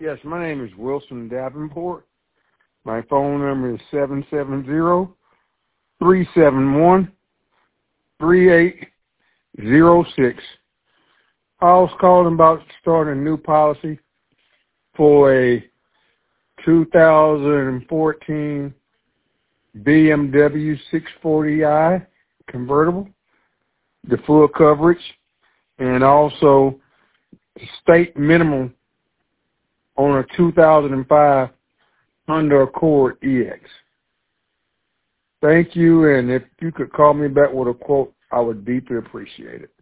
Yes, my name is Wilson Davenport. My phone number is 770-371-3806. I was calling about starting a new policy for a 2014 BMW 640i convertible, the full coverage, and also state minimum on a 2005 Honda Accord EX. Thank you, and if you could call me back with a quote, I would deeply appreciate it.